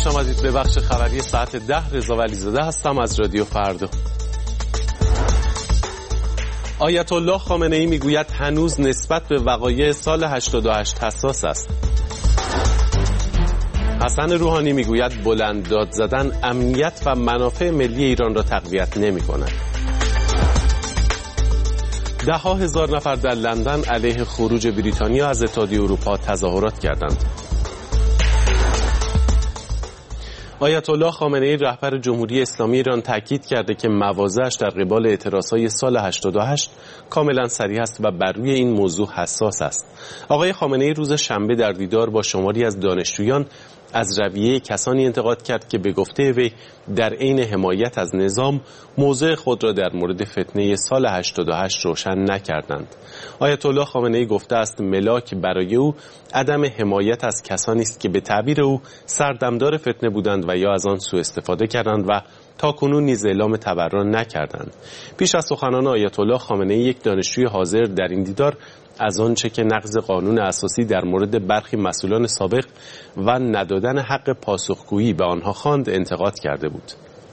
خوش آمدید به بخش خبری ساعت 10. رضا ولیزاده هستم از رادیو فردا. آیت الله خامنه ای میگوید هنوز نسبت به وقایع سال 88 حساس است. حسن روحانی میگوید بلند داد زدن امنیت و منافع ملی ایران را تقویت نمی‌کند. ده‌ها هزار نفر در لندن علیه خروج بریتانیا از اتحادیه اروپا تظاهرات کردند. آیت الله خامنه ای رهبر جمهوری اسلامی ایران تاکید کرده که مواضعش در قبال اعتراضهای سال 88 کاملا صریح است و بر روی این موضوع حساس است. آقای خامنه ای روز شنبه در دیدار با شماری از دانشجویان از رویه کسانی انتقاد کرد که به گفته وی در عین حمایت از نظام موضع خود را در مورد فتنه سال 88 روشن نکردند. آیت الله خامنه ای گفته است ملاک برای او عدم حمایت از کسانی است که به تعبیر او سردمدار فتنه بودند و یا از آن سوء استفاده کردند و تاکنون نیز اعلام تبرع نکردند. پیش از سخنان آیت الله خامنه ای یک دانشجوی حاضر در این دیدار از آنچه که نقض قانون اساسی در مورد برخی مسئولان سابق و ندادن حق پاسخگویی به آنها خواند انتقاد کرده بود.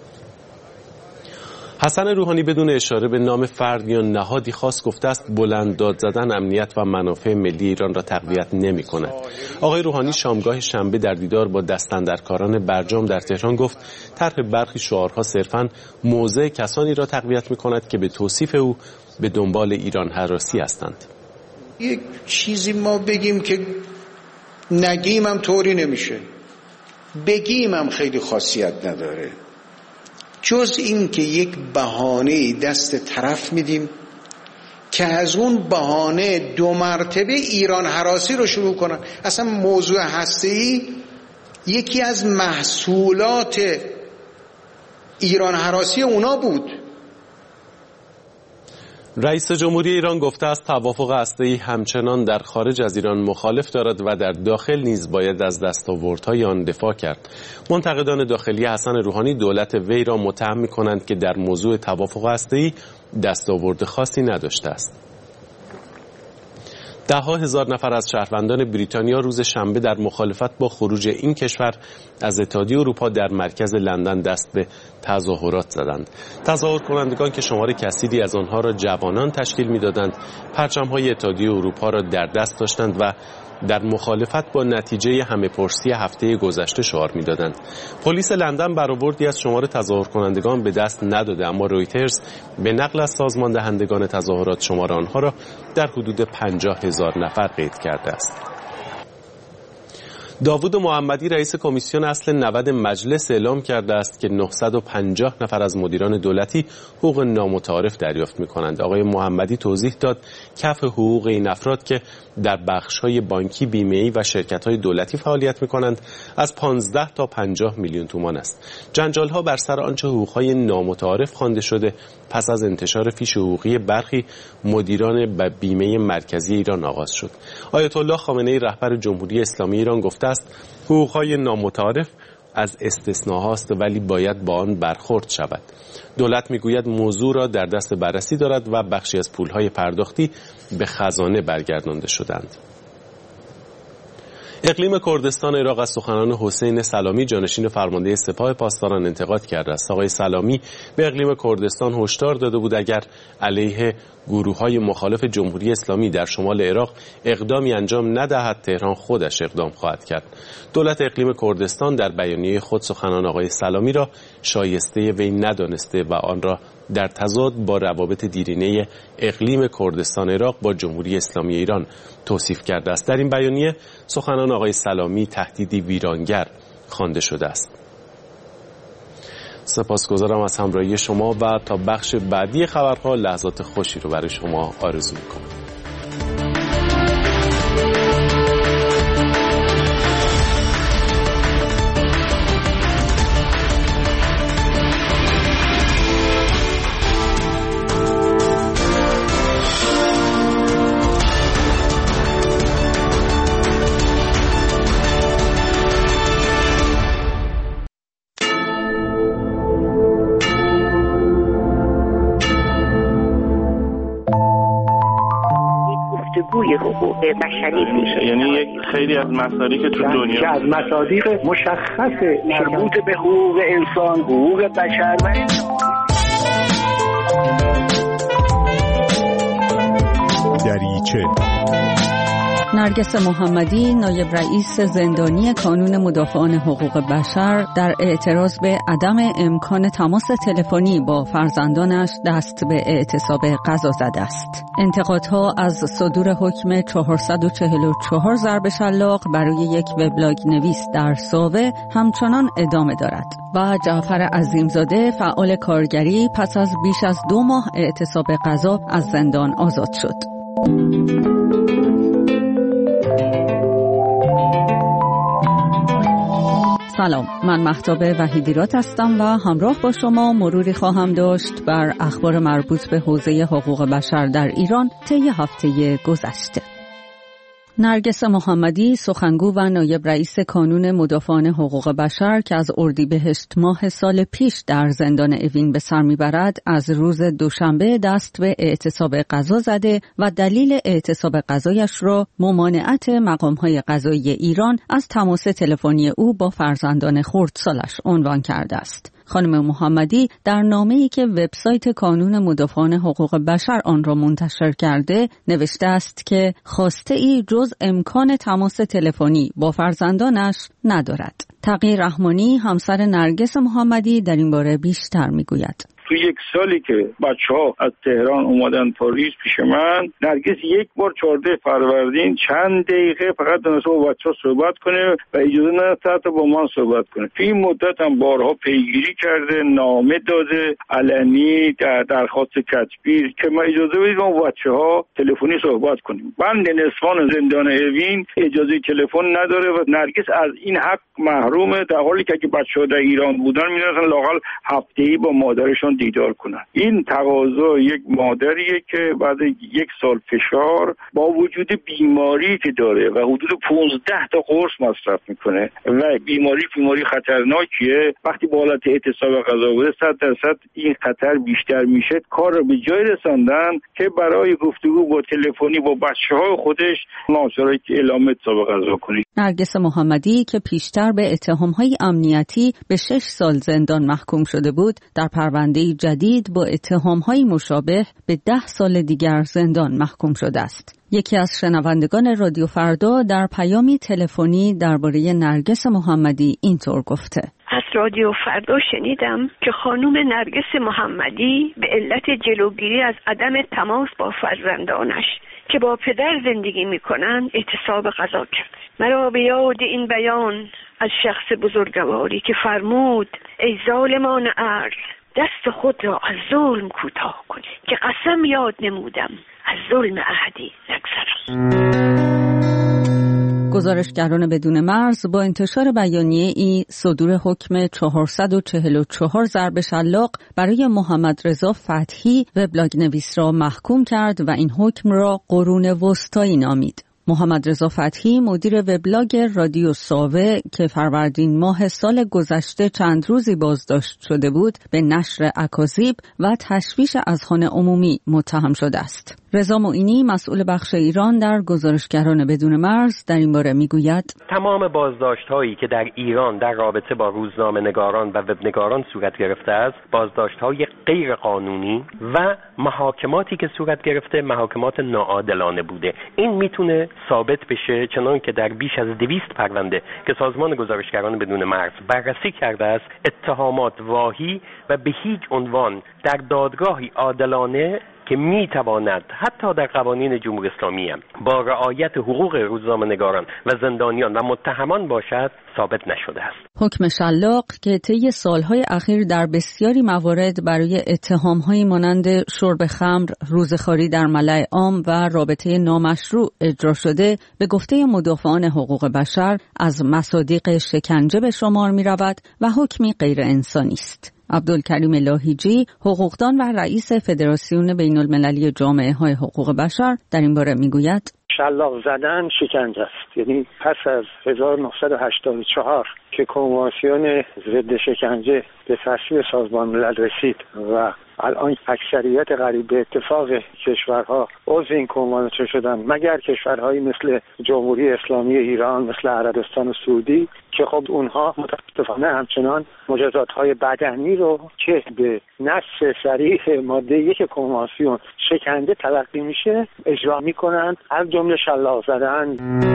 حسن روحانی بدون اشاره به نام فرد یا نهادی خاص گفته است بلند داد زدن امنیت و منافع ملی ایران را تقویت نمی‌کند. آقای روحانی شامگاه شنبه در دیدار با دستاندرکاران برجام در تهران گفت طرح برخی شعارها صرفاً موضع کسانی را تقویت می‌کند که به توصیف او به دنبال ایران هراسی هستند. یک چیزی ما بگیم که نگیم هم طوری نمیشه، بگیم هم خیلی خاصیت نداره، جز این که یک بهانه دست طرف میدیم که از اون بهانه 2 مرتبه ایران هراسی رو شروع کنن. اصلا موضوع هسته‌ای یکی از محصولات ایران هراسی اونا بود. رئیس جمهوری ایران گفته است توافق هسته‌ای همچنان در خارج از ایران مخالف دارد و در داخل نیز باید از دستاوردهای آن دفاع کرد. منتقدان داخلی حسن روحانی دولت وی را متهم می‌کنند که در موضوع توافق هسته‌ای دستاورد خاصی نداشته است. ده‌ها هزار نفر از شهروندان بریتانیا روز شنبه در مخالفت با خروج این کشور از اتحادیه اروپا در مرکز لندن دست به تظاهرات زدند. تظاهر کنندگان که شمار کثیری از آنها را جوانان تشکیل می‌دادند، پرچم‌های اتحادیه اروپا را در دست داشتند و در مخالفت با نتیجه همه‌پرسی هفته گذشته شعار می‌دادند. پلیس لندن برآوردی از شمار تظاهر کنندگان به دست نداده، اما رویترز به نقل از سازمان دهندگان تظاهرات شمار آنها را در حدود 50,000 نفر قید کرده است. داوود محمدی رئیس کمیسیون اصل 90 مجلس اعلام کرده است که 950 نفر از مدیران دولتی حقوق نامتعارف دریافت می‌کنند. آقای محمدی توضیح داد کف حقوق این افراد که در بخش‌های بانکی، بیمه‌ای و شرکت‌های دولتی فعالیت می‌کنند از 15 تا 50 میلیون تومان است. جنجال‌ها بر سر آنچه حقوق‌های نامتعارف خوانده شده پس از انتشار فیش حقوقی برخی مدیران بیمه مرکزی ایران آغاز شد. آیت الله خامنه ای رهبر جمهوری اسلامی ایران گفته است حقوق‌های نامتعارف از استثناهاست ولی باید با آن برخورد شود. دولت میگوید موضوع را در دست بررسی دارد و بخشی از پول‌های پرداختی به خزانه برگردانده شدند. اقلیم کردستان عراق از سخنان حسین سلامی جانشین فرمانده سپاه پاسداران انتقاد کرده است. آقای سلامی به اقلیم کردستان هشدار داده بود اگر علیه گروه‌های مخالف جمهوری اسلامی در شمال عراق اقدامی انجام ندهد تهران خودش اقدام خواهد کرد. دولت اقلیم کردستان در بیانیه خود سخنان آقای سلامی را شایسته وی ندانسته و آن را در تضاد با روابط دیرینه اقلیم کردستان عراق با جمهوری اسلامی ایران توصیف کرده است. در این بیانیه سخنان آقای سلامی تهدیدی ویرانگر خوانده شده است. سپاسگزارم از همراهی شما و تا بخش بعدی خبرها لحظات خوشی رو برای شما آرزو می‌کنم. الگوی حقوق بشری میشه. یعنی یک خیلی از مصادیق تو دنیا که از مصادیق مشخص مربوط به حقوق انسان، حقوق بشر و دریچه. نرگس محمدی، نایب رئیس زندانی کانون مدافعان حقوق بشر، در اعتراض به عدم امکان تماس تلفنی با فرزندانش دست به اعتصاب قضا زده است. انتقادها از صدور حکم 444 ضرب شلاق برای یک وبلاگ نویس در ساوه همچنان ادامه دارد و جعفر عظیمزاده، فعال کارگری، پس از بیش از 2 ماه اعتصاب قضا از زندان آزاد شد. سلام، من مهتاب وحیدیرات هستم و همراه با شما مروری خواهم داشت بر اخبار مربوط به حوزه حقوق بشر در ایران طی هفته گذشته. نرگس محمدی، سخنگو و نایب رئیس کانون مدافعان حقوق بشر که از اردیبهشت ماه سال پیش در زندان اوین به سر میبرد، از روز دوشنبه دست به اعتصاب قضا زده و دلیل اعتصاب قضایش را ممانعت مقام‌های قضایی ایران از تماس تلفنی او با فرزندان خردسالش عنوان کرده است. خانم محمدی در نامه‌ای که وبسایت کانون مدافعان حقوق بشر آن را منتشر کرده نوشته است که خواسته‌ای جز امکان تماس تلفنی با فرزندانش ندارد. تقی رحمانی، همسر نرگس محمدی، در این باره بیشتر می‌گوید. تو یک سالی که بچه‌ها از تهران اومدن پاریس پیش من، نرگس یک بار 14 فروردین چند دقیقه فقط دونسته با بچه‌ها صحبت کنه و اجازه نداده حتی با من صحبت کنه. تو این مدت هم بارها پیگیری کرده، نامه داده، علنی درخواست کتبی که ما اجازه بدید با بچه‌ها تلفنی صحبت کنیم. بند نسوان زندان اوین اجازه تلفن نداره و نرگس از این حق محرومه، در حالی که بچه‌ها در ایران بودن می‌رفتن لااقل هفته‌ای با مادرشون دیدار کنن. این تقاضا یک مادریه که بعد 1 سال فشار با وجود بیماری که داره و حدود 15 تا قرص مصرف میکنه و بیماری خطرناکیه، وقتی با حالت اعتصاب قضا بوده 100% این خطر بیشتر میشه. کار رو به جای رساندن که برای گفتگو با تلفنی با بچه‌های خودش ناچاره که اعلام اعتصاب قضا کنه. نرگس محمدی که پیشتر به اتهام‌های امنیتی به 6 سال زندان محکوم شده بود، در پرونده جدید با اتهام‌های مشابه به 10 سال دیگر زندان محکوم شده است. یکی از شنوندگان رادیو فردا در پیامی تلفنی درباره نرگس محمدی اینطور گفته: از رادیو فردا شنیدم که خانم نرگس محمدی به علت جلوگیری از عدم تماس با فرزندانش که با پدر زندگی می‌کنند اعتصاب قضا کرد. مرا به یاد این بیان از شخص بزرگواری که فرمود: ای ظالمان ارض، دست خود را از ظلم کوتاه کنید که قسم یاد نمودم از ظلم احدی نگذرم. گزارشگران بدون مرز با انتشار بیانیه ای صدور حکم 444 ضرب شلاق برای محمد رضا فتحی وبلاگ نویس را محکوم کرد و این حکم را قرون وسطایی نامید. محمد رضا فتحی، مدیر وبلاگ رادیو ساوه که فروردین ماه سال گذشته چند روزی بازداشت شده بود، به نشر اکاذیب و تشویش اذهان عمومی متهم شده است. رضا معینی، مسئول بخش ایران در گزارشگران بدون مرز، در این باره میگوید: تمام بازداشت‌هایی که در ایران در رابطه با روزنامه‌نگاران و وبنگاران صورت گرفته است، بازداشت‌های غیر قانونی و محاکماتی که صورت گرفته محاکمات ناعادلانه بوده. این میتونه ثابت بشه، چنان که در بیش از 200 پرونده که سازمان گزارشگران بدون مرز بررسی کرده است، اتهامات واهی و به هیچ عنوان در دادگاهی عادلانه که میتواند حتی در قوانین جمهوری اسلامی هم با رعایت حقوق روزنامه‌نگاران و زندانیان و متهمان باشد ثابت نشده است. حکم شلاق که طی سالهای اخیر در بسیاری موارد برای اتهام‌هایی مانند شرب خمر، روزخواری در ملأ عام و رابطه نامشروع اجرا شده، به گفته مدافعان حقوق بشر از مصادیق شکنجه به شمار می‌رود و حکمی غیر انسانی است. عبدالکریم لاهیجی، حقوقدان و رئیس فدراسیون بین‌المللی جامعه‌های حقوق بشر، در این باره میگوید: شلاق زدن شکنجه است. یعنی پس از 1984 که کنوانسیون ضد شکنجه به تصویب سازمان ملل رسید و الان اکثریت قریب به اتفاق کشورها عضو این کنوانسیون شدن، مگر کشورهایی مثل جمهوری اسلامی ایران، مثل عربستان سعودی که خب اونها متاسفانه همچنان مجازات‌های بدنی رو که به نص صریح ماده 1 کنوانسیون شکنجه تلقی میشه اجرا میکنن، از جمله شلاق زدن.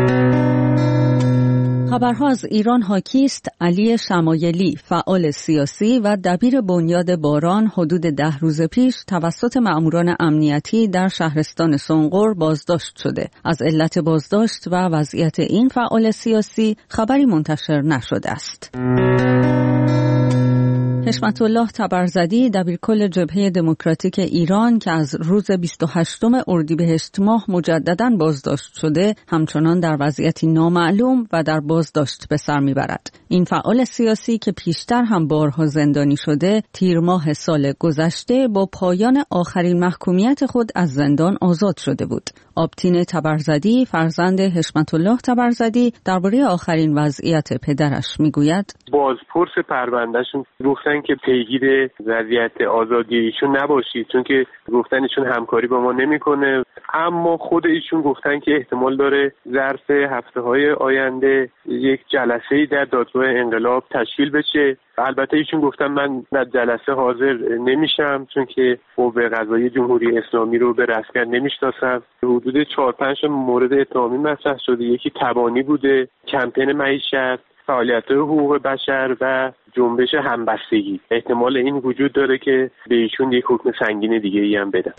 خبرها از ایران حاکی است. علی شمایلی، فعال سیاسی و دبیر بنیاد باران، حدود 10 روز پیش توسط مأموران امنیتی در شهرستان سنقر بازداشت شده. از علت بازداشت و وضعیت این فعال سیاسی خبری منتشر نشده است. حشمت الله تبرزدی، دبیرکل جبهه دموکراتیک ایران که از روز 28 اردیبهشت ماه مجدداً بازداشت شده، همچنان در وضعیتی نامعلوم و در بازداشت به سر میبرد. این فعال سیاسی که پیشتر هم بارها زندانی شده، تیر ماه سال گذشته با پایان آخرین محکومیت خود از زندان آزاد شده بود. آبتین تبرزدی، فرزند حشمت الله تبرزدی، درباره آخرین وضعیت پدرش میگوید: بازپرس پروندهشون گفتن که پیگیر وضعیت آزادی ایشون نباشید، چون که گفتن ایشون همکاری با ما نمیکنه، اما خود ایشون گفتن که احتمال داره ظرف هفته‌های آینده یک جلسه‌ای در دادگاه انقلاب تشکیل بشه. البته ایشون گفتن من در جلسه حاضر نمیشم چون که قوه قضاییه جمهوری اسلامی رو به رسمیت نمیشناسم. حدود 4-5 مورد اتهامی مطرح شده. یکی تبانی بوده، کمپین معیشت، فعالیت حقوق بشر و جنبش همبستگی. احتمال این وجود داره که به ایشون یک حکم سنگین دیگه ای هم بدن.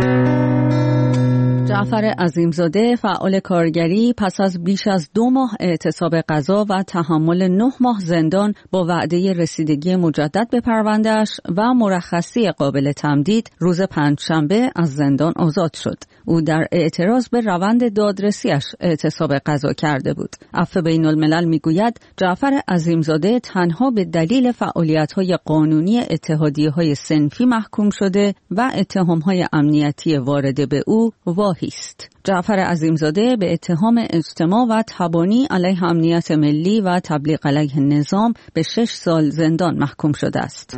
جعفر عظیمزاده، فعال کارگری، پس از بیش از 2 ماه اعتصاب قضا و تحمل 9 ماه زندان با وعده رسیدگی مجدد به پرونده‌اش و مرخصی قابل تمدید، روز پنجشنبه از زندان آزاد شد. او در اعتراض به روند دادرسیش اعتصاب قضا کرده بود. عفو بین الملل میگوید جعفر عظیمزاده تنها به دلیل فعالیت‌های قانونی اتحادیه‌های صنفی محکوم شده و اتهام‌های امنیتی وارده به او واهی است. جعفر عظیمزاده به اتهام اجتماع و تبانی علیه امنیت ملی و تبلیغ علیه نظام به 6 سال زندان محکوم شده است.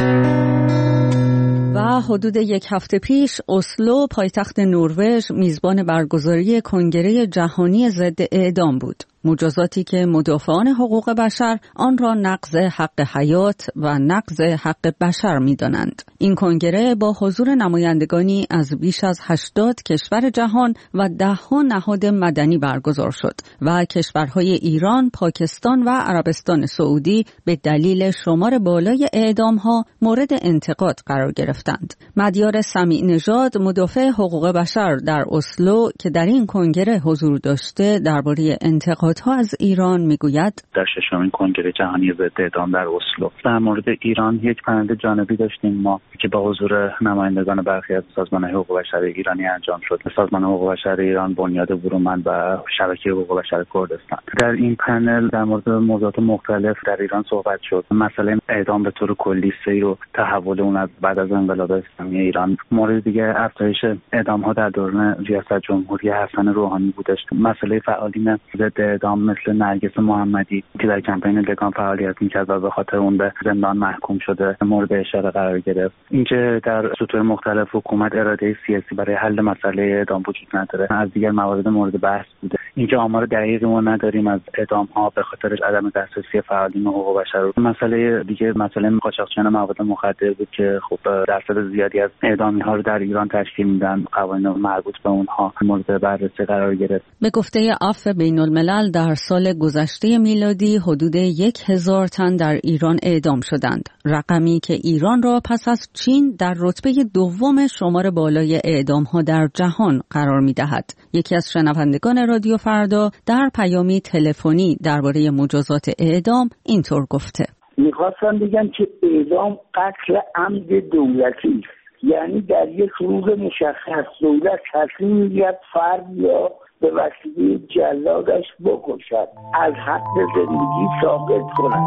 و حدود 1 هفته پیش اسلو، پایتخت نروژ، میزبان برگزاری کنگره جهانی ضد اعدام بود. مجازاتی که مدافعان حقوق بشر آن را نقض حق حیات و نقض حق بشر می‌دانند. این کنگره با حضور نمایندگانی از بیش از 80 کشور جهان و 10 نهاد مدنی برگزار شد و کشورهای ایران، پاکستان و عربستان سعودی به دلیل شمار بالای اعدام‌ها مورد انتقاد قرار گرفتند. مدیار سمیع نژاد، مدافع حقوق بشر در اسلو که در این کنگره حضور داشته، درباره انتقاد از ایران میگوید: در 6مین کنگره جهانی ضد اعدام در اسلو در مورد ایران یک پنل جانبی داشتیم ما که با حضور نمایندگان برخی از سازمان حقوق بشر ایرانی انجام شد. سازمان حقوق بشر ایران، بنیاد برومند و شبکه حقوق بشر کردستان. در این پنل در مورد موضوعات مختلف در ایران صحبت شد. مسئله اعدام به طور کلی، سیر و تحول اون از بعد از انقلاب اسلامی ایران. مورد دیگه افزایش اعدام ها در دوران ریاست جمهوری حسن روحانی بودش. مسئله فعالین ضد اعدام مثل نرگس محمدی که در کمپین لگان فعالیت می‌کرد و به خاطر اون به زندان محکوم شده مورد اشاره قرار گرفت. اینکه در سطوح مختلف حکومت اراده سیاسی برای حل مسئله اعدام وجود نداره از دیگر موارد مورد بحث بوده. اینکه آمار دقیقی ما نداریم از اعدام‌ها به خاطر عدم دسترسی فعالین حقوق بشر. مسئله دیگه مسئله قاچاقچیان مواد مخدر بود که خب درصد زیادی از اعدامی‌ها رو در ایران تشکیل میدن. قوانین مربوط به اونها مورد بررسی قرار گرفت. به گفته عفو بین الملل در سال گذشته میلادی حدود 1000 تن در ایران اعدام شدند. رقمی که ایران را پس از چین در رتبه دوم شمار بالای اعدام‌ها در جهان قرار می‌دهد. یکی از شنوندگان رادیو فردا در پیامی تلفنی درباره مجازات اعدام اینطور گفته: می‌خواستم بگم که اعدام قتل عمد دولتی است. یعنی در یک روز مشخص دولت تصمیم می‌گیرد فرد یا به وسیله جلادش بکشد، از حق زندگی ساقط کند.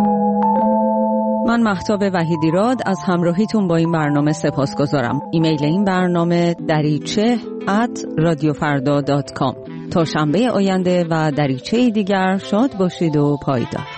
من مهتاب وحیدیراد از همراهیتون با این برنامه سپاسگزارم. ایمیل این برنامه dariche@radiofarda.com. تا شنبه آینده و دریچه دیگر شاد باشید و پایدار.